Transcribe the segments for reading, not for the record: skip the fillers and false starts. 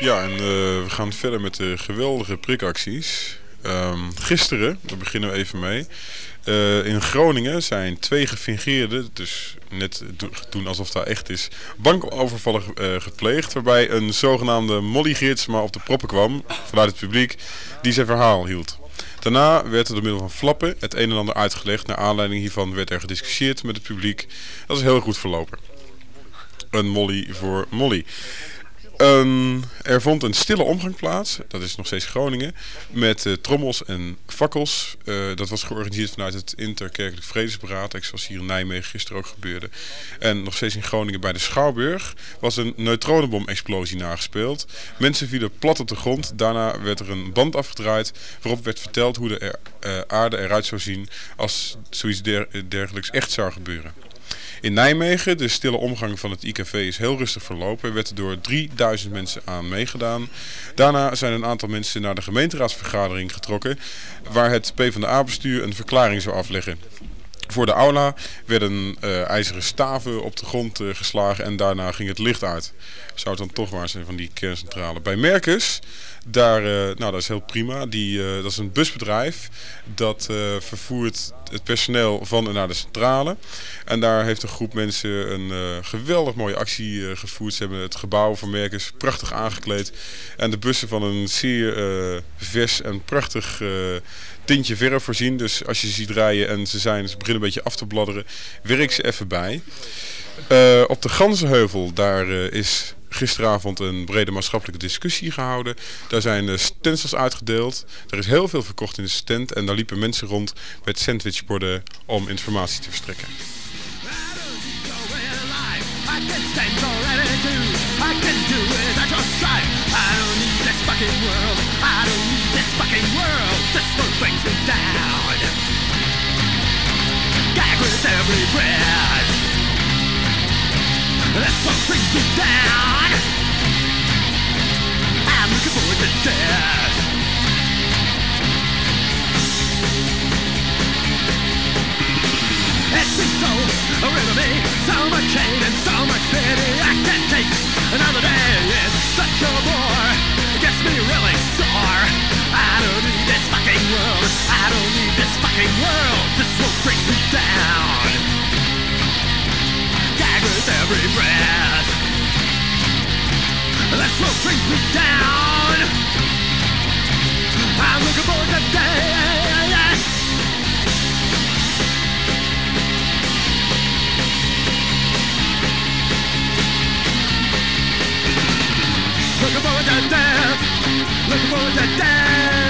Ja, en we gaan verder met de geweldige prikacties. Gisteren, daar beginnen we even mee. In Groningen zijn 2 gefingeerde, dus net doen alsof dat echt is, bankovervallen gepleegd. Waarbij een zogenaamde mollygids maar op de proppen kwam vanuit het publiek die zijn verhaal hield. Daarna werd er door middel van flappen het een en ander uitgelegd. Naar aanleiding hiervan werd er gediscussieerd met het publiek. Dat is heel goed verlopen. Een molly voor molly. Er vond een stille omgang plaats, dat is nog steeds Groningen, met trommels en fakkels. Dat was georganiseerd vanuit het Interkerkelijk Vredesberaad, zoals hier in Nijmegen gisteren ook gebeurde. En nog steeds in Groningen bij de Schouwburg was een neutronenbom-explosie nagespeeld. Mensen vielen plat op de grond, daarna werd er een band afgedraaid waarop werd verteld hoe de aarde eruit zou zien als zoiets dergelijks echt zou gebeuren. In Nijmegen, de stille omgang van het IKV is heel rustig verlopen. Er werd er door 3000 mensen aan meegedaan. Daarna zijn een aantal mensen naar de gemeenteraadsvergadering getrokken, waar het PvdA-bestuur een verklaring zou afleggen. Voor de aula werden ijzeren staven op de grond geslagen en daarna ging het licht uit. Zou het dan toch waar zijn van die kerncentrale. Bij Merkes, dat is heel prima. Dat is een busbedrijf dat vervoert het personeel van en naar de centrale. En daar heeft een groep mensen een geweldig mooie actie gevoerd. Ze hebben het gebouw van Merkes prachtig aangekleed. En de bussen van een zeer vers en prachtig tintje verf voorzien. Dus als je ze ziet rijden en ze beginnen een beetje af te bladderen, werk ze even bij. Op de Ganzenheuvel, daar is gisteravond een brede maatschappelijke discussie gehouden. Daar zijn stencils uitgedeeld. Er is heel veel verkocht in de stand en daar liepen mensen rond met sandwichborden om informatie te verstrekken. That's what brings me down. I'm looking forward to death. It seems so real to me, so much hate and so much pity. I can't take another day. It's such a bore. It gets me really sore. I don't need this fucking world. I don't need this fucking world. This will bring me down. With every breath, that's what brings me down. I'm looking forward to death. Looking forward to death. Looking forward to death.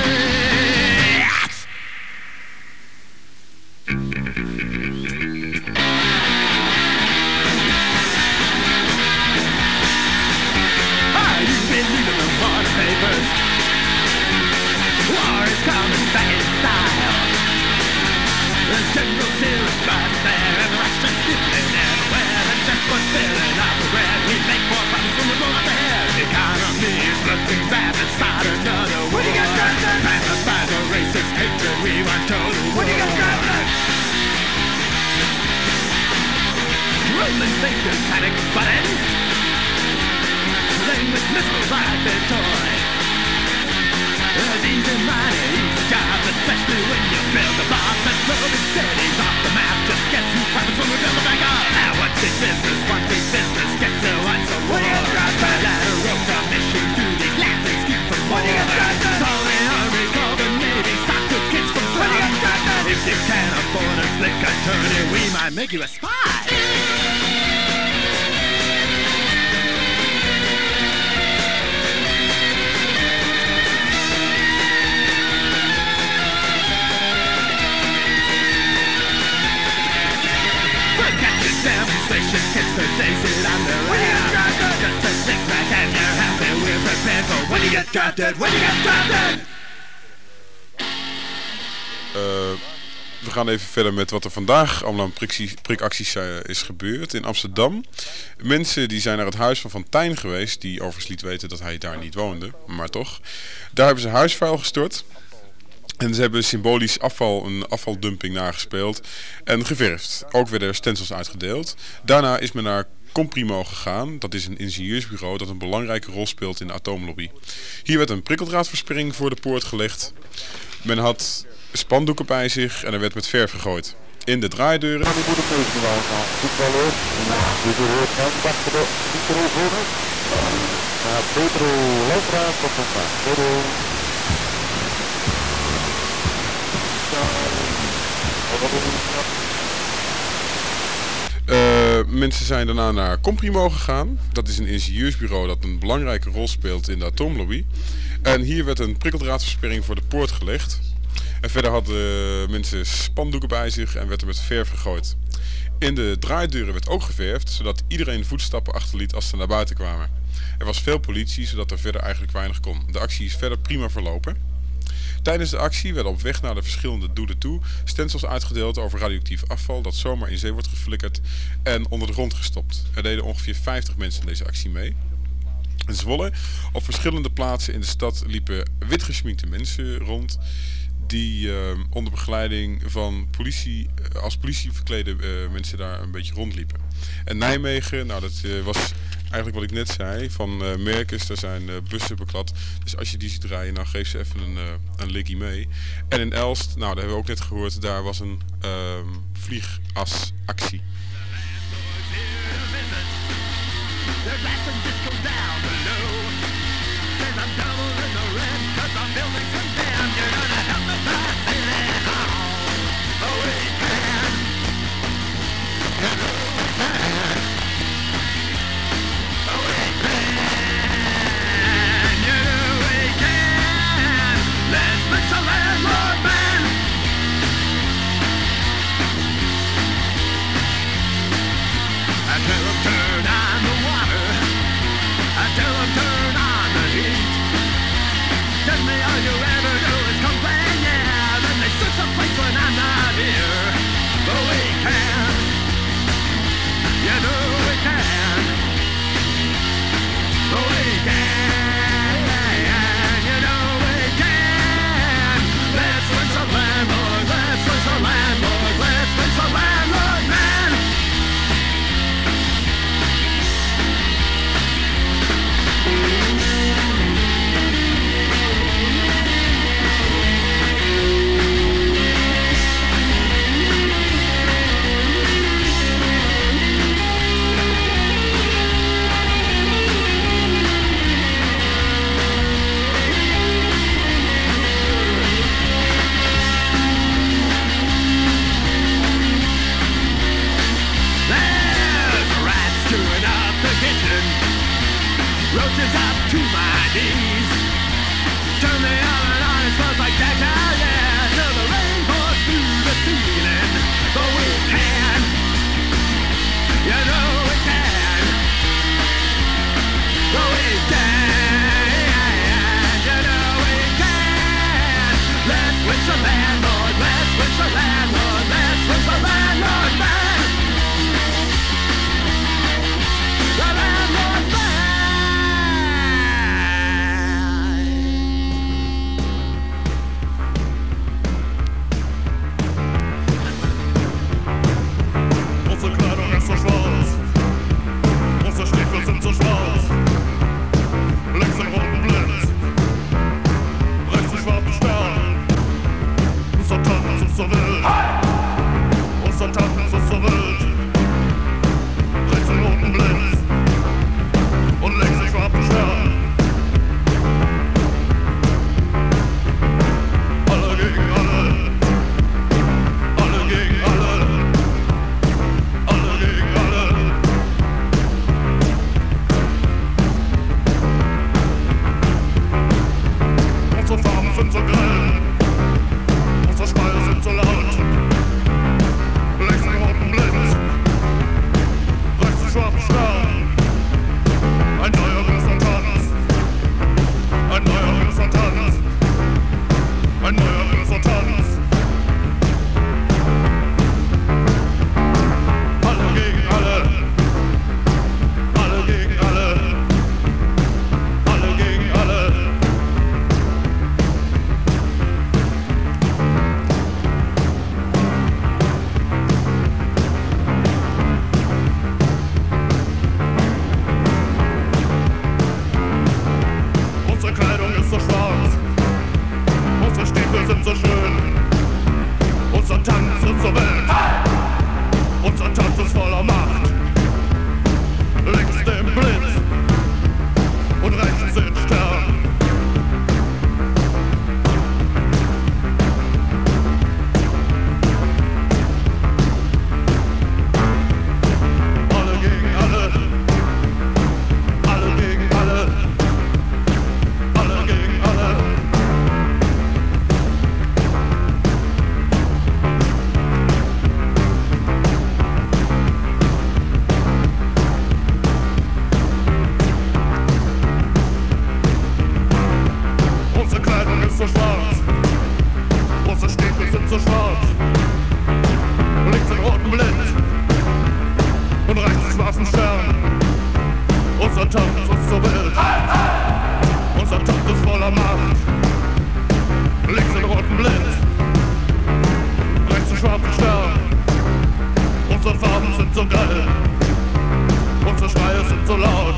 War is coming back in style. The general still is right there, and the Russians living everywhere. And just what's filling up the bread. We make more money from the roll up ahead. The economy is looking bad. Let's start another war. What do you got, Jonathan? Rampant by the racist hatred. We want total war. What do you got, Jonathan? Rolling fingers, panic buttons. Playing with missiles like they're toys. It's easy money, easy job, especially when you build a bomb and throw the cities off the map. Just get some profits when we build it back up. Now what's big business, what's big business, get to what's a war. Ladder rope commission, do these lands and steal from war. Call the army, call the navy, stop the kids from slum. If you can't afford a slick attorney, we might make you a spy. Demonstration gets the days under when you get drafted. Just a six-pack and you're happy. We're prepared for when you get drafted. When you get drafted. We gaan even verder met wat er vandaag allemaal aan prikacties is gebeurd in Amsterdam. Mensen die zijn naar het huis van Van Tijn geweest, die overigens liet weten dat hij daar niet woonde, maar toch. Daar hebben ze huisvuil gestort. En ze hebben symbolisch een afvaldumping nagespeeld en geverfd. Ook werden er stencils uitgedeeld. Daarna is men naar Comprimo gegaan. Dat is een ingenieursbureau dat een belangrijke rol speelt in de atoomlobby. Hier werd een prikkeldraadversperring voor de poort gelegd. Men had spandoeken bij zich en er werd met verf gegooid. In de draaideuren... Mensen zijn daarna naar Comprimo gegaan. Dat is een ingenieursbureau dat een belangrijke rol speelt in de atoomlobby. En hier werd een prikkeldraadversperring voor de poort gelegd. En verder hadden mensen spandoeken bij zich en werd er met verf gegooid. In de draaideuren werd ook geverfd, zodat iedereen voetstappen achterliet als ze naar buiten kwamen. Er was veel politie, zodat er verder eigenlijk weinig kon. De actie is verder prima verlopen. Tijdens de actie werden op weg naar de verschillende doelen toe stencils uitgedeeld over radioactief afval dat zomaar in zee wordt geflikkerd en onder de grond gestopt. Er deden ongeveer 50 mensen in deze actie mee. In Zwolle, op verschillende plaatsen in de stad, liepen witgeschminkte mensen rond die onder begeleiding van politie, als politie verklede mensen daar een beetje rondliepen. En Nijmegen, nou dat was eigenlijk wat ik net zei, van Merkers, daar zijn bussen beklad. Dus als je die ziet rijden, nou geef ze even een likkie mee. En in Elst, nou dat hebben we ook net gehoord, daar was een vliegasactie. Tell them turn on the heat. Tell me all you ever do is complain. voller Macht. Links den roten Blitz, rechts den schwarzen Stern. Unsere Farben sind so geil, unsere Schreie sind so laut.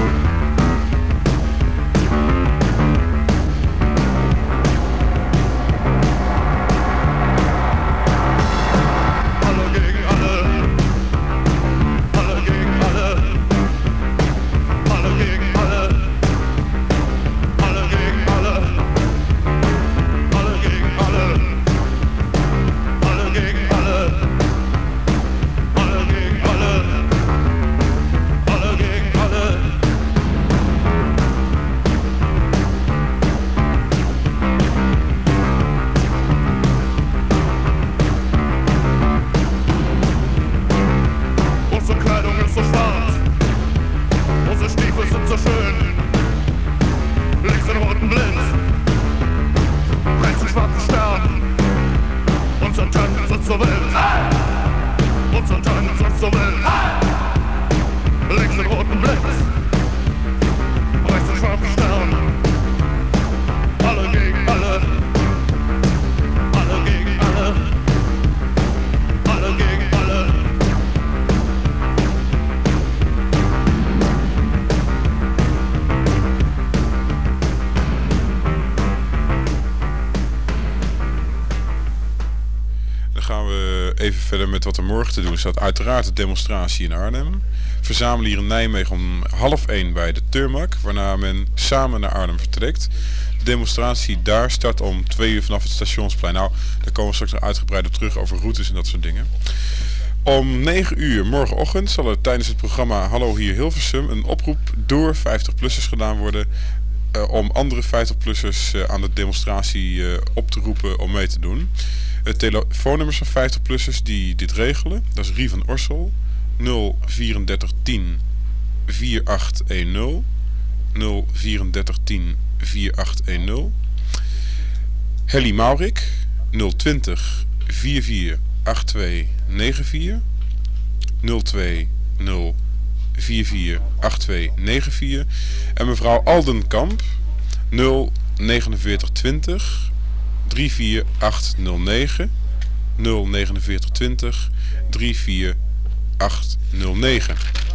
Alle gegen alle, alle gegen alle, alle gegen alle, alle gegen alle, alle gegen alle, alle gegen alle, alle gegen alle, alle gegen alle. Unsere Kleidung ist so schwarz, unsere Stiefel sind so schön. Links den roten Blitz, rechts den schwarzen Stern. Unsere Tanken sind so wild, unsere Tanken sind so wild. Links den roten Blitz, rechts den schwarzen Stern. Alle gegen alle, alle gegen alle, alle gegen alle. Dan gaan we even verder met wat er morgen te doen staat. Uiteraard de demonstratie in Arnhem. Verzamelen hier in Nijmegen om 12:30 bij de Turmak, waarna men samen naar Arnhem vertrekt. De demonstratie daar start om 2 uur vanaf het Stationsplein. Nou, daar komen we straks nog uitgebreid op terug over routes en dat soort dingen. Om 9 uur morgenochtend zal er tijdens het programma Hallo hier Hilversum een oproep door 50-plussers gedaan worden om andere 50-plussers aan de demonstratie op te roepen om mee te doen. Het telefoonnummers van 50-plussers die dit regelen, dat is Rie van Orsel, 03410 4810, 03410 4810. Helly Maurik, 020 44 8294, 020 44 8294. En mevrouw Aldenkamp, 04920 34809, 04920 34809.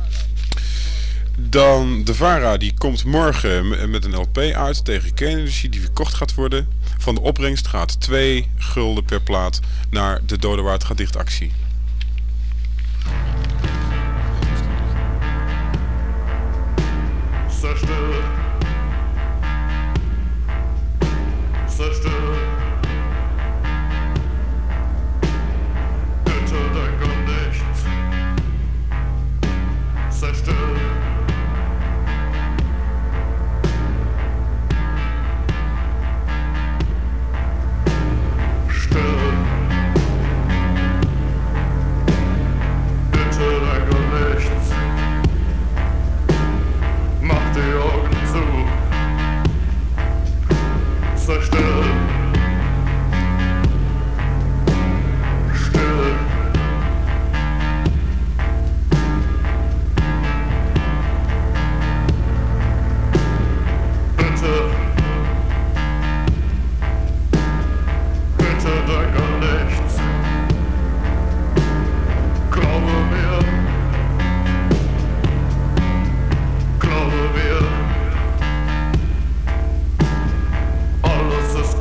Dan de VARA, die komt morgen met een LP uit tegen Kennedy die verkocht gaat worden. Van de opbrengst gaat 2 gulden per plaat naar de Dodewaard gaat dicht actie. Zerstört, zerstört. Bitte denk an nichts. Zerstört. Still. Bitte denk an nichts. Mach die Augen zu. Sei still. Still. Bitte. Bitte denk an nichts. Glaube mir. Glaube mir. Alles ist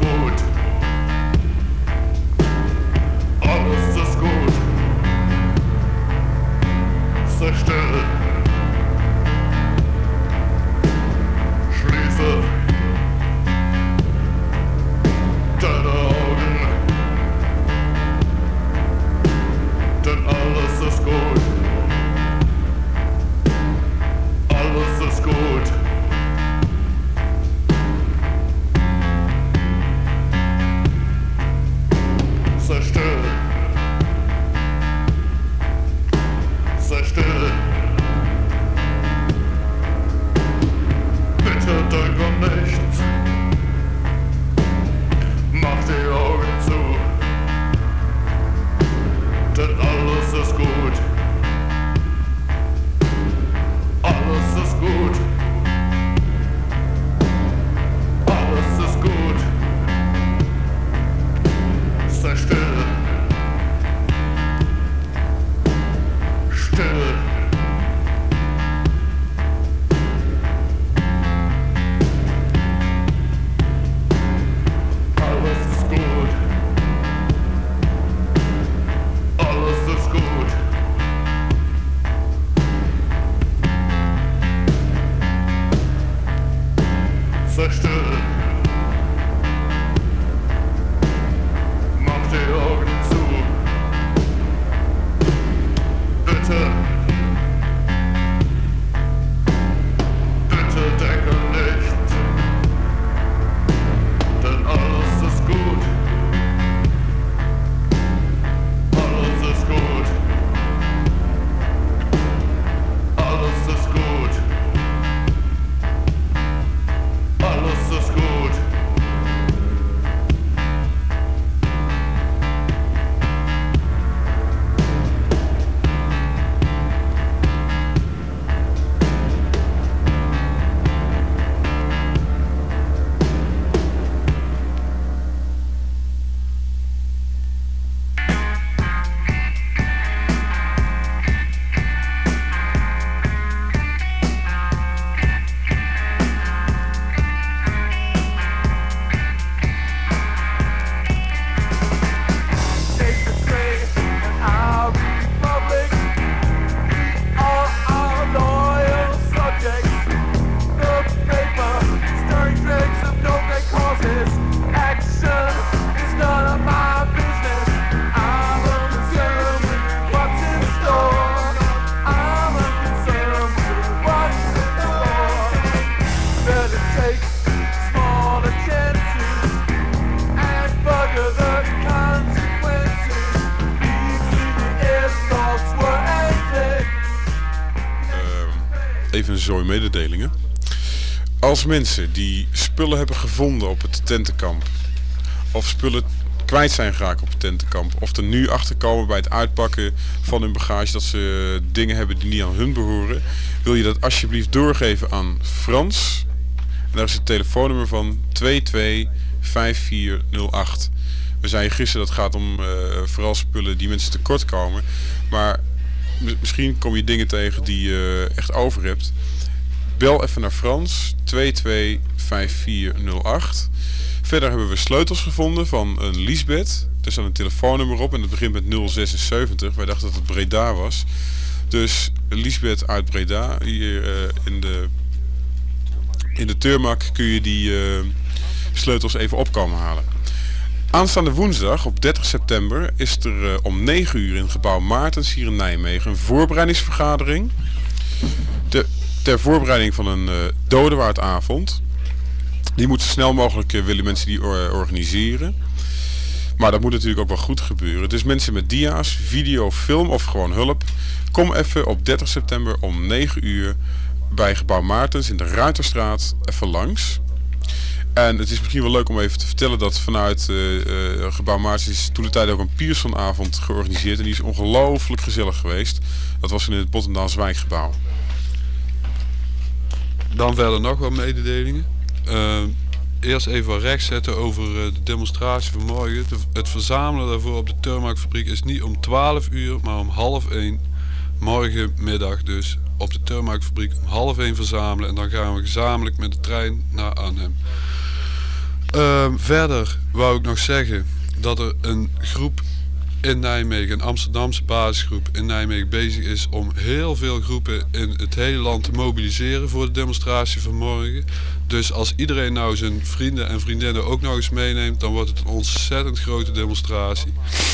die Augen zu. Bitte, bitte denke nicht, denn alles ist gut. Alles ist gut. Alles ist gut. Alles ist gut. Even een zooi mededelingen. Als mensen die spullen hebben gevonden op het tentenkamp, of spullen kwijt zijn geraakt op het tentenkamp, of er nu achter komen bij het uitpakken van hun bagage dat ze dingen hebben die niet aan hun behoren, wil je dat alsjeblieft doorgeven aan Frans. En daar is het telefoonnummer van 225408. We zeiden gisteren dat gaat om vooral spullen die mensen tekort komen. Maar misschien kom je dingen tegen die je echt over hebt. Bel even naar Frans, 225408. Verder hebben we sleutels gevonden van een Liesbeth. Er staat een telefoonnummer op en het begint met 076. Wij dachten dat het Breda was. Dus Liesbeth uit Breda, hier in de Teurmak kun je die sleutels even opkomen halen. Aanstaande woensdag op 30 september is er om 9 uur in het gebouw Maartens hier in Nijmegen een voorbereidingsvergadering. Ter voorbereiding van een dodenwaardavond. Die moet zo snel mogelijk willen mensen die organiseren. Maar dat moet natuurlijk ook wel goed gebeuren. Dus mensen met dia's, video, film of gewoon hulp. Kom even op 30 september om 9 uur bij gebouw Maartens in de Ruiterstraat even langs. En het is misschien wel leuk om even te vertellen dat vanuit gebouw Maartens is toen de tijd ook een Piersonavond georganiseerd. En die is ongelooflijk gezellig geweest. Dat was in het Bottendaals wijkgebouw. Dan verder nog wat mededelingen. Eerst even wat recht zetten over de demonstratie van morgen. Het verzamelen daarvoor op de Teurmakfabriek is niet om 12 uur, maar om 12:30. Morgenmiddag dus op de Teurmakfabriek om 12:30 verzamelen. En dan gaan we gezamenlijk met de trein naar Arnhem. Verder wou ik nog zeggen dat er een groep in Nijmegen, een Amsterdamse basisgroep in Nijmegen bezig is om heel veel groepen in het hele land te mobiliseren voor de demonstratie van morgen. Dus als iedereen nou zijn vrienden en vriendinnen ook nog eens meeneemt, dan wordt het een ontzettend grote demonstratie.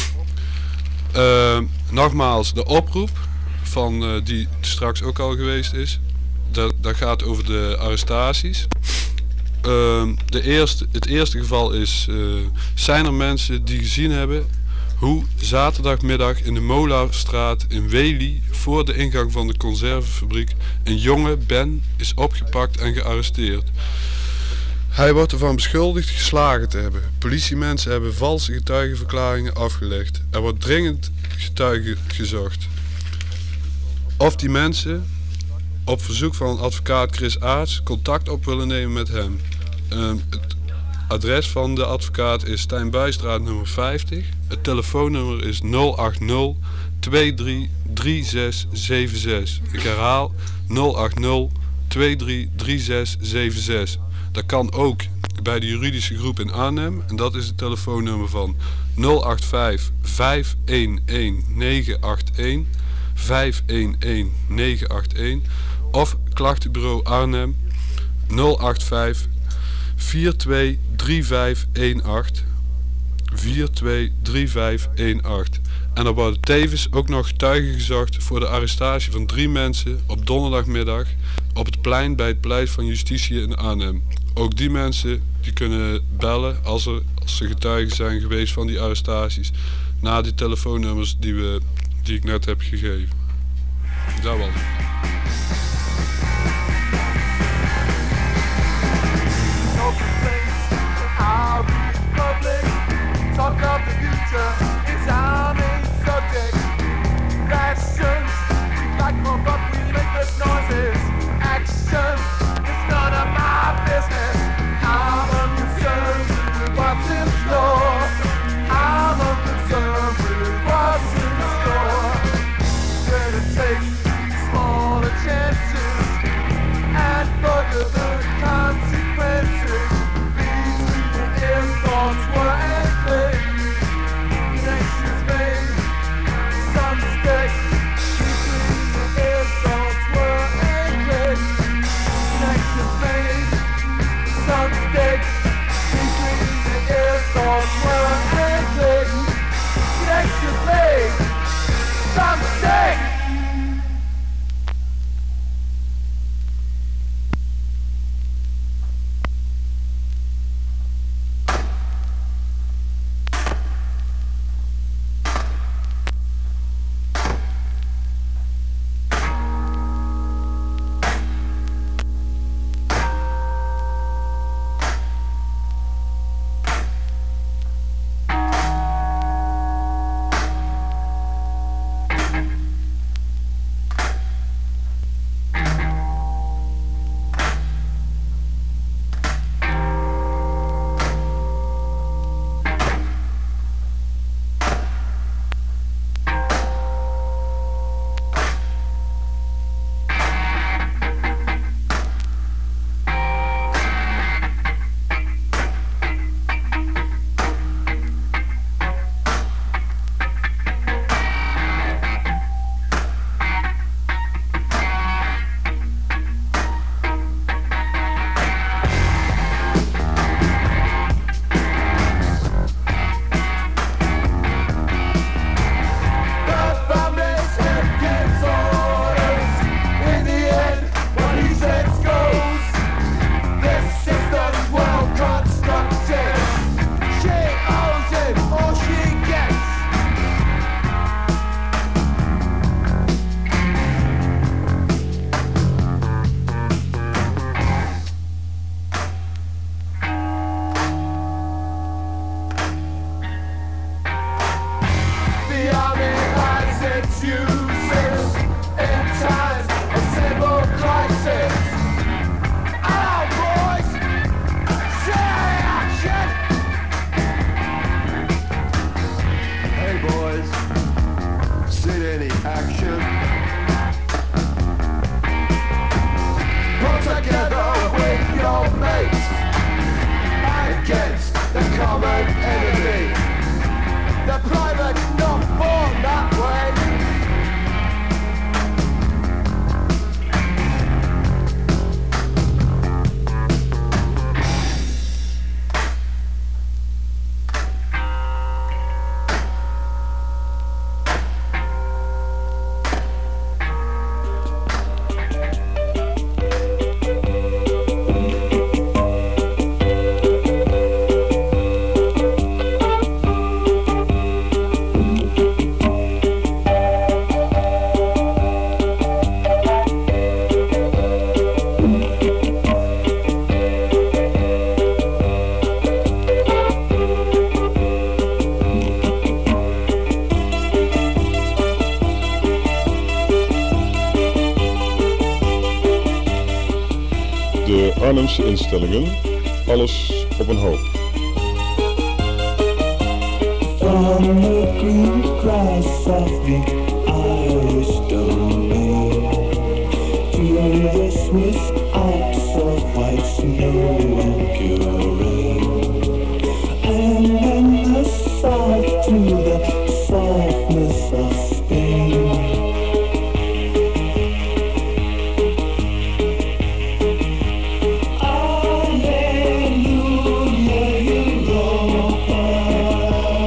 Nogmaals, de oproep van die straks ook al geweest is, dat gaat over de arrestaties. Het eerste geval is, zijn er mensen die gezien hebben hoe zaterdagmiddag in de Molastraat in Wely, voor de ingang van de conservefabriek, een jonge Ben is opgepakt en gearresteerd. Hij wordt ervan beschuldigd geslagen te hebben. Politiemensen hebben valse getuigenverklaringen afgelegd. Er wordt dringend getuigen gezocht. Of die mensen op verzoek van advocaat Chris Aarts contact op willen nemen met hem. Het adres van de advocaat is Stijn Buijstraat nummer 50. Het telefoonnummer is 080 23 3676. Ik herhaal 080 23 3676. Dat kan ook bij de juridische groep in Arnhem. En dat is het telefoonnummer van 085 511 981 511 981. Of klachtenbureau Arnhem 085 423518 423518. En er worden tevens ook nog getuigen gezocht voor de arrestatie van 3 mensen op donderdagmiddag op het plein bij het Paleis van Justitie in Arnhem. Ook die mensen die kunnen bellen als ze getuigen zijn geweest van die arrestaties na die telefoonnummers die ik net heb gegeven. Dat was het. No complaints in our republic. Talk of the future is our main subject. Fashions, like more but we make less noises. Action, it's none of my business. I'm unconcerned with what's in store. I'm unconcerned with what's in store. Gonna take smaller chances and further the consequences. These little thoughts were ended. Connections made, some mistake. These little thoughts were ended. Connections made, some mistake. These little thoughts were ended. Connections made, some mistake. De Arnhemse instellingen, alles op een hoop. From the green grass of the Irish domain to the Swiss Alps of white snow and pure rain, and then the south to the softness of Spain. Alleluia, Europa.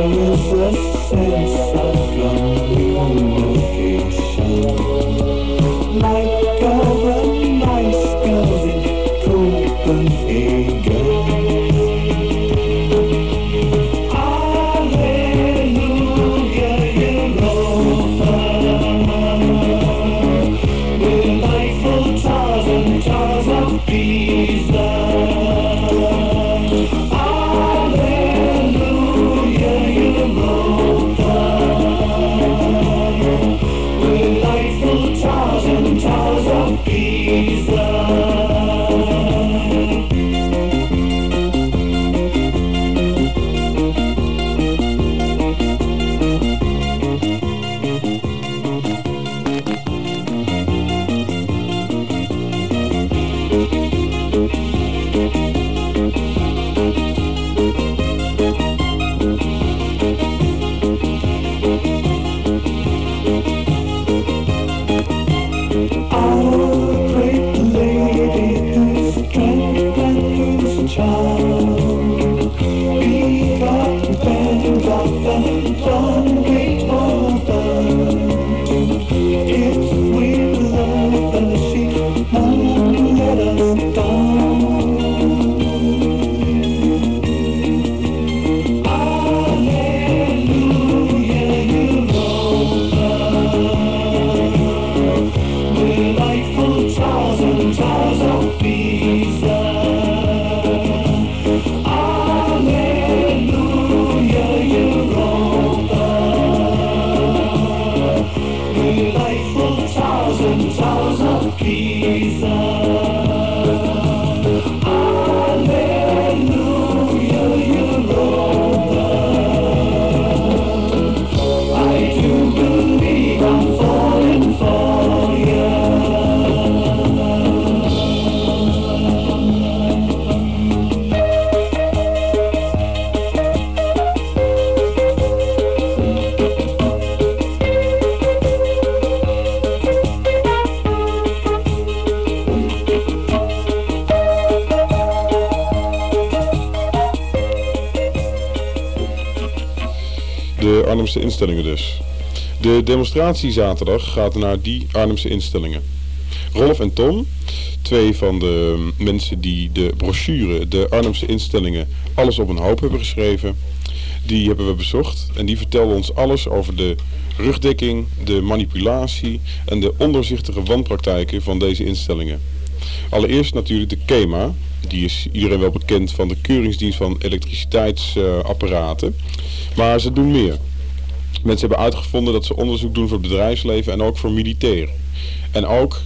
De Arnhemse instellingen dus. De demonstratie zaterdag gaat naar die Arnhemse instellingen. Rolf en Tom, twee van de mensen die de brochure, de Arnhemse instellingen, alles op een hoop hebben geschreven, die hebben we bezocht en die vertelden ons alles over de rugdekking, de manipulatie en de ondoorzichtige wanpraktijken van deze instellingen. Allereerst natuurlijk de KEMA, die is iedereen wel bekend van de Keuringsdienst van Elektriciteitsapparaten, maar ze doen meer. Mensen hebben uitgevonden dat ze onderzoek doen voor het bedrijfsleven en ook voor militairen. En ook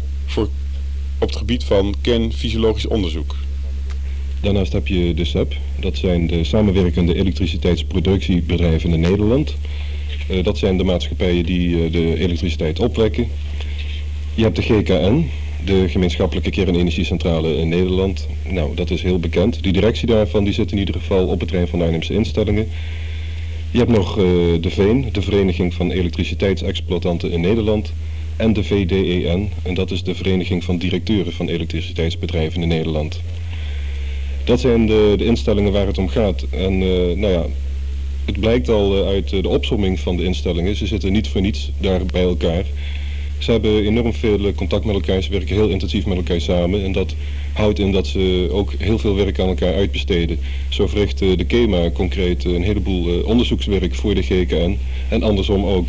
op het gebied van kernfysiologisch onderzoek. Daarnaast heb je de SEP, dat zijn de samenwerkende elektriciteitsproductiebedrijven in Nederland. Dat zijn de maatschappijen die de elektriciteit opwekken. Je hebt de GKN, de gemeenschappelijke kernenergiecentrale in Nederland. Nou, dat is heel bekend. De directie daarvan die zit in ieder geval op het terrein van de Arnhemse instellingen. Je hebt nog de VEEN, de Vereniging van Elektriciteitsexploitanten in Nederland. En de VDEN, en dat is de Vereniging van Directeuren van Elektriciteitsbedrijven in Nederland. Dat zijn de instellingen waar het om gaat. En nou ja, het blijkt al uit de opsomming van de instellingen. Ze zitten niet voor niets daar bij elkaar. Ze hebben enorm veel contact met elkaar, ze werken heel intensief met elkaar samen. En dat houdt in dat ze ook heel veel werk aan elkaar uitbesteden. Zo verricht de KEMA concreet een heleboel onderzoekswerk voor de GKN en andersom ook.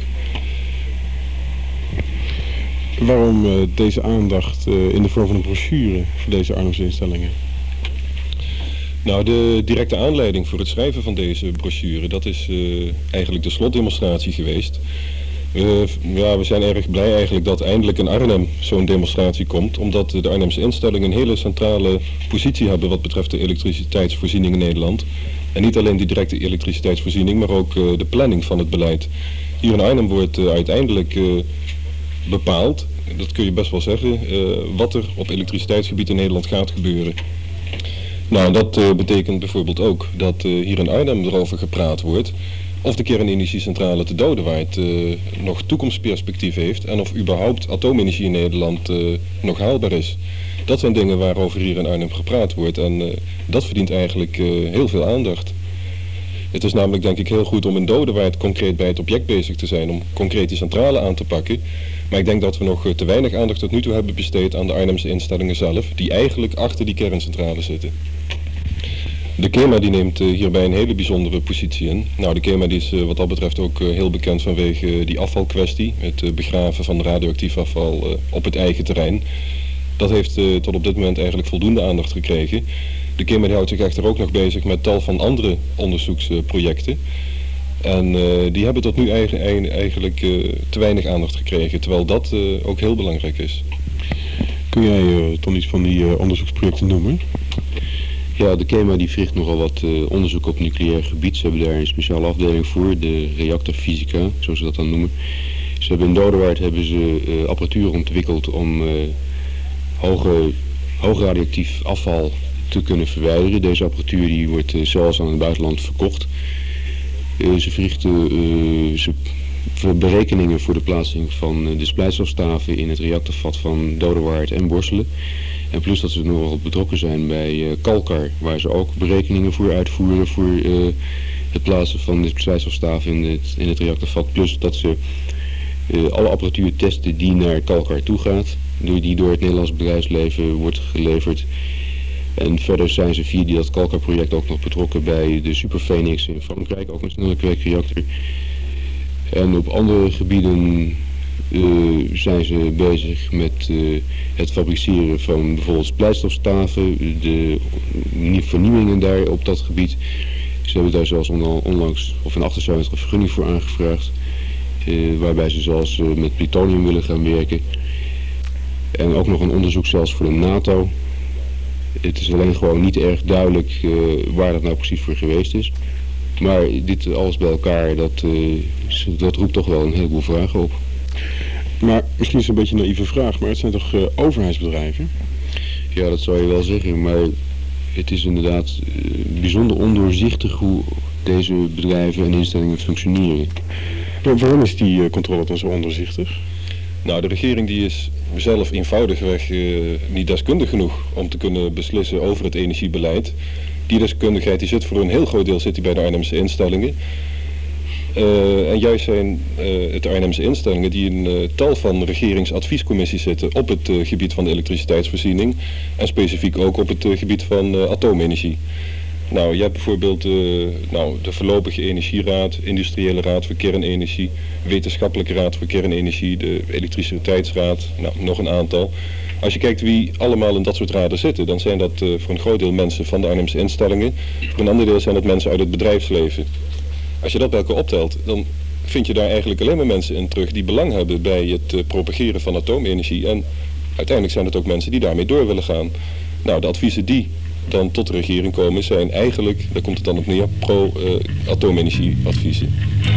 Waarom deze aandacht in de vorm van een brochure voor deze Arnhemse instellingen? Nou, de directe aanleiding voor het schrijven van deze brochure, dat is eigenlijk de slotdemonstratie geweest. We zijn erg blij eigenlijk dat eindelijk in Arnhem zo'n demonstratie komt, omdat de Arnhemse instellingen een hele centrale positie hebben wat betreft de elektriciteitsvoorziening in Nederland. En niet alleen die directe elektriciteitsvoorziening, maar ook de planning van het beleid. Hier in Arnhem wordt uiteindelijk bepaald, dat kun je best wel zeggen, wat er op elektriciteitsgebied in Nederland gaat gebeuren. Nou, dat betekent bijvoorbeeld ook dat hier in Arnhem erover gepraat wordt of de kernenergiecentrale te Dodewaard nog toekomstperspectief heeft en of überhaupt atoomenergie in Nederland nog haalbaar is. Dat zijn dingen waarover hier in Arnhem gepraat wordt en dat verdient eigenlijk heel veel aandacht. Het is namelijk denk ik heel goed om in Dodewaard concreet bij het object bezig te zijn, om concreet die centrale aan te pakken. Maar ik denk dat we nog te weinig aandacht tot nu toe hebben besteed aan de Arnhemse instellingen zelf, die eigenlijk achter die kerncentrale zitten. De KEMA die neemt hierbij een hele bijzondere positie in. Nou, de KEMA die is wat dat betreft ook heel bekend vanwege die afvalkwestie, het begraven van radioactief afval op het eigen terrein. Dat heeft tot op dit moment eigenlijk voldoende aandacht gekregen. De KEMA die houdt zich echter ook nog bezig met tal van andere onderzoeksprojecten. En die hebben tot nu eigenlijk te weinig aandacht gekregen, terwijl dat ook heel belangrijk is. Kun jij toch iets van die onderzoeksprojecten noemen? Ja, de KEMA die verricht nogal wat onderzoek op nucleair gebied. Ze hebben daar een speciale afdeling voor, de reactorfysica, zoals ze dat dan noemen. Ze hebben in Dodewaard apparatuur ontwikkeld om hoog radioactief afval te kunnen verwijderen. Deze apparatuur die wordt zelfs aan het buitenland verkocht. Ze verrichten berekeningen voor de plaatsing van de splijtstofstaven in het reactorvat van Dodewaard en Borselen. En plus dat ze nogal betrokken zijn bij Kalkar, waar ze ook berekeningen voor uitvoeren voor het plaatsen van de splijtstofstaven in het reactorvat. Plus dat ze alle apparatuur testen die naar Kalkar toe gaat, die door het Nederlands bedrijfsleven wordt geleverd. En verder zijn ze via dat Kalkar-project ook nog betrokken bij de Super Phoenix in Frankrijk, ook een snelle kweekreactor. En op andere gebieden zijn ze bezig met het fabriceren van bijvoorbeeld splijtstofstaven, de vernieuwingen daar op dat gebied. Ze hebben daar zelfs onlangs of in 78 een vergunning voor aangevraagd, waarbij ze zelfs met plutonium willen gaan werken. En ook nog een onderzoek zelfs voor de NATO. Het is alleen gewoon niet erg duidelijk waar dat nou precies voor geweest is. Maar dit alles bij elkaar, dat roept toch wel een heleboel vragen op. Maar misschien is het een beetje een naïeve vraag, maar het zijn toch overheidsbedrijven? Ja, dat zou je wel zeggen, maar het is inderdaad bijzonder ondoorzichtig hoe deze bedrijven en instellingen functioneren. Maar waarom is die controle dan zo ondoorzichtig? Nou, de regering die is zelf eenvoudigweg niet deskundig genoeg om te kunnen beslissen over het energiebeleid. Die deskundigheid die zit voor een heel groot deel bij de Arnhemse instellingen. En juist zijn het de Arnhemse instellingen die in tal van regeringsadviescommissies zitten op het gebied van de elektriciteitsvoorziening en specifiek ook op het gebied van atoomenergie. Nou, je hebt bijvoorbeeld de Voorlopige Energieraad, Industriële Raad voor Kernenergie, Wetenschappelijke Raad voor Kernenergie, de Elektriciteitsraad, nou, nog een aantal. Als je kijkt wie allemaal in dat soort raden zitten, dan zijn dat voor een groot deel mensen van de Arnhemse instellingen. Voor een ander deel zijn het mensen uit het bedrijfsleven. Als je dat bij elkaar optelt, dan vind je daar eigenlijk alleen maar mensen in terug die belang hebben bij het propageren van atoomenergie. En uiteindelijk zijn het ook mensen die daarmee door willen gaan. Nou, de adviezen die dan tot de regering komen zijn eigenlijk, daar komt het dan op neer, pro-atoomenergie adviezen.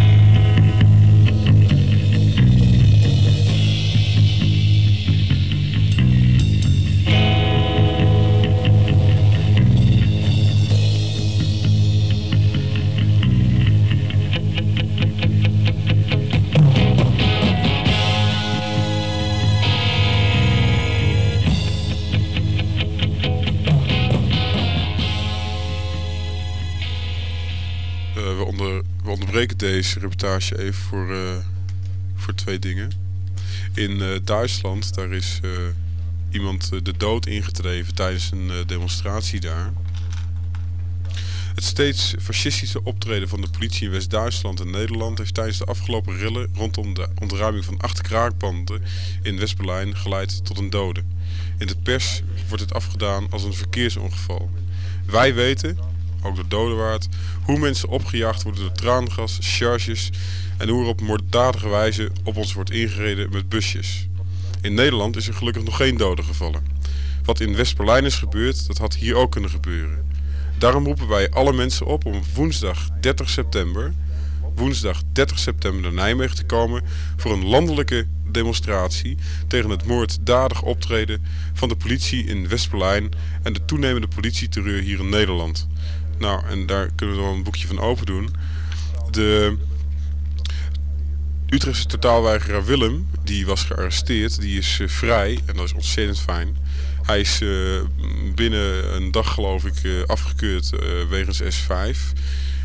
We onderbreken deze reportage even voor twee dingen. In Duitsland, daar is iemand de dood ingetreden tijdens een demonstratie daar. Het steeds fascistische optreden van de politie in West-Duitsland en Nederland heeft tijdens de afgelopen rellen rondom de ontruiming van 8 kraakpanden in West-Berlijn geleid tot een dode. In de pers wordt het afgedaan als een verkeersongeval. Wij weten, ook door Dodewaard, hoe mensen opgejaagd worden door traangas, charges en hoe er op moorddadige wijze op ons wordt ingereden met busjes. In Nederland is er gelukkig nog geen doden gevallen. Wat in West-Berlijn is gebeurd, dat had hier ook kunnen gebeuren. Daarom roepen wij alle mensen op om woensdag 30 september naar Nijmegen te komen voor een landelijke demonstratie tegen het moorddadig optreden van de politie in West-Berlijn en de toenemende politieterreur hier in Nederland. Nou, en daar kunnen we wel een boekje van open doen. De Utrechtse totaalweigeraar Willem, die was gearresteerd, die is vrij en dat is ontzettend fijn. Hij is binnen een dag geloof ik afgekeurd wegens S5.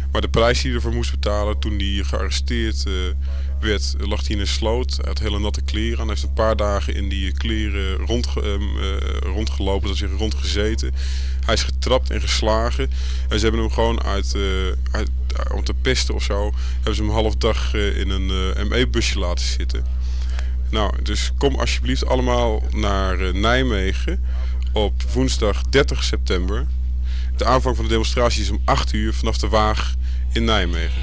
Maar de prijs die hij ervoor moest betalen toen hij gearresteerd werd, lag hij in een sloot. Hij had hele natte kleren aan. Hij heeft een paar dagen in die kleren rondgelopen, dat is rondgezeten. Hij is getrapt en geslagen. En ze hebben hem gewoon om te pesten of zo, hebben ze hem een half dag in een ME-busje laten zitten. Nou, dus kom alsjeblieft allemaal naar Nijmegen op woensdag 30 september. De aanvang van de demonstratie is om 8 uur vanaf de Waag in Nijmegen.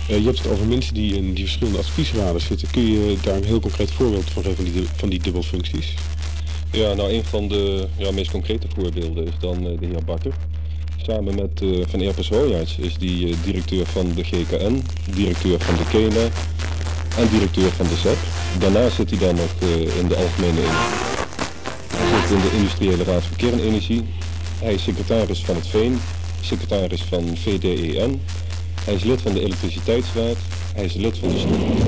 Je hebt het over mensen die in die verschillende adviesraden zitten. Kun je daar een heel concreet voorbeeld van geven van die dubbelfuncties? Ja, nou een van de meest concrete voorbeelden is dan de heer Bakker. Samen met Van Erpes Hooijaerts is die directeur van de GKN, directeur van de KEMA en directeur van de ZEP. Daarnaast zit hij dan nog in de algemene hij zit in de industriële raad voor kernenergie. Hij is secretaris van het VEEN, secretaris van VDEN. Hij is lid van de elektriciteitsraad. Hij is lid van de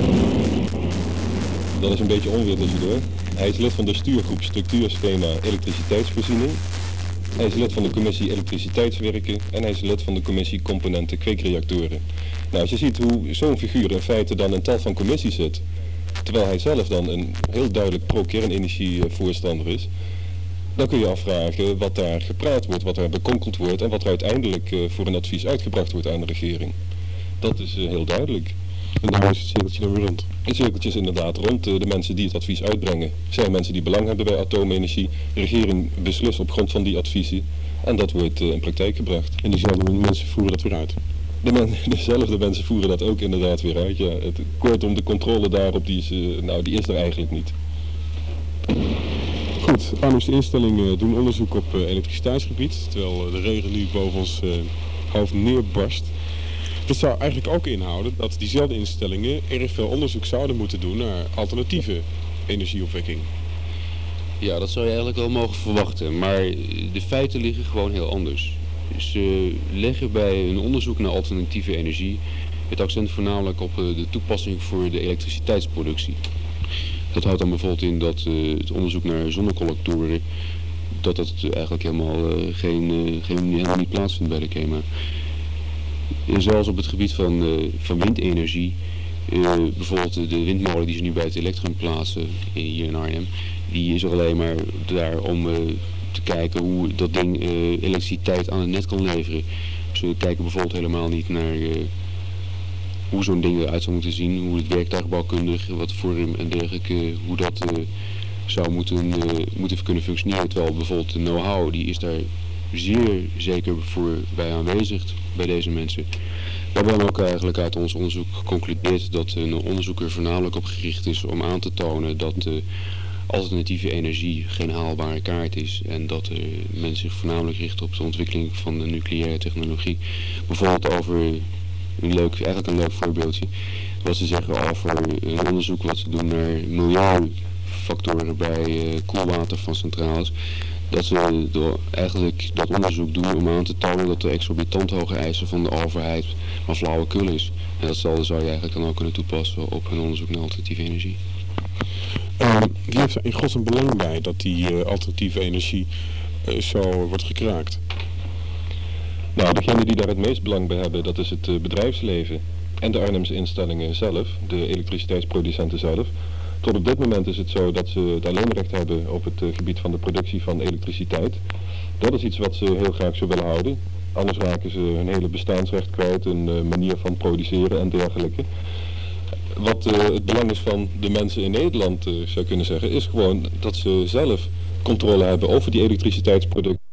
Dat is een beetje onweer tussendoor. Hij is lid van de stuurgroep structuurschema elektriciteitsvoorziening. Hij is lid van de commissie elektriciteitswerken en hij is lid van de commissie componenten kweekreactoren. Nou, als je ziet hoe zo'n figuur in feite dan in tal van commissies zit, terwijl hij zelf dan een heel duidelijk pro-kernenergie voorstander is, dan kun je afvragen wat daar gepraat wordt, wat daar bekonkeld wordt en wat er uiteindelijk voor een advies uitgebracht wordt aan de regering. Dat is heel duidelijk. En daar is het cirkeltje dan weer rond. Het cirkeltje is inderdaad rond. De mensen die het advies uitbrengen zijn mensen die belang hebben bij atoomenergie. De regering beslist op grond van die adviezen en dat wordt in praktijk gebracht. En diezelfde mensen voeren dat weer uit? Dezelfde mensen voeren dat ook inderdaad weer uit. Ja. Kortom, de controle daarop die is er eigenlijk niet. Goed, Arnhemse instellingen doen onderzoek op elektriciteitsgebied, terwijl de regen nu boven ons hoofd neerbarst. Dat zou eigenlijk ook inhouden dat diezelfde instellingen erg veel onderzoek zouden moeten doen naar alternatieve energieopwekking. Ja, dat zou je eigenlijk wel mogen verwachten, maar de feiten liggen gewoon heel anders. Ze leggen bij een onderzoek naar alternatieve energie het accent voornamelijk op de toepassing voor de elektriciteitsproductie. Dat houdt dan bijvoorbeeld in dat het onderzoek naar zonnecollectoren, dat eigenlijk helemaal niet plaatsvindt bij de KEMA. Zelfs op het gebied van windenergie, bijvoorbeeld de windmolen die ze nu bij het Elektrum plaatsen hier in Arnhem, die is er alleen maar daar om te kijken hoe dat ding elektriciteit aan het net kan leveren. Ze kijken bijvoorbeeld helemaal niet naar hoe zo'n ding eruit zou moeten zien, hoe het werktuigbouwkundig, wat vorm en dergelijke, hoe dat zou moeten kunnen functioneren. Terwijl bijvoorbeeld de know-how, die is daar zeer zeker voor bij aanwezig bij deze mensen. We hebben dan ook eigenlijk uit ons onderzoek geconcludeerd dat een onderzoek er voornamelijk op gericht is om aan te tonen dat alternatieve energie geen haalbare kaart is en dat men zich voornamelijk richt op de ontwikkeling van de nucleaire technologie. Bijvoorbeeld over een leuk voorbeeldje, wat ze zeggen over een onderzoek wat ze doen naar milieufactoren bij koelwater van centrales. Dat ze eigenlijk dat onderzoek doen om aan te tonen dat de exorbitant hoge eisen van de overheid maar flauwekul is. En datzelfde zou je eigenlijk dan ook kunnen toepassen op een onderzoek naar alternatieve energie. Wie heeft er in godsnaam belang bij dat die alternatieve energie zo wordt gekraakt? Nou, degene die daar het meest belang bij hebben, dat is het bedrijfsleven en de Arnhemse instellingen zelf, de elektriciteitsproducenten zelf. Tot op dit moment is het zo dat ze het alleenrecht hebben op het gebied van de productie van elektriciteit. Dat is iets wat ze heel graag zo willen houden. Anders raken ze hun hele bestaansrecht kwijt, een manier van produceren en dergelijke. Wat het belang is van de mensen in Nederland, zou kunnen zeggen, is gewoon dat ze zelf controle hebben over die elektriciteitsproducten.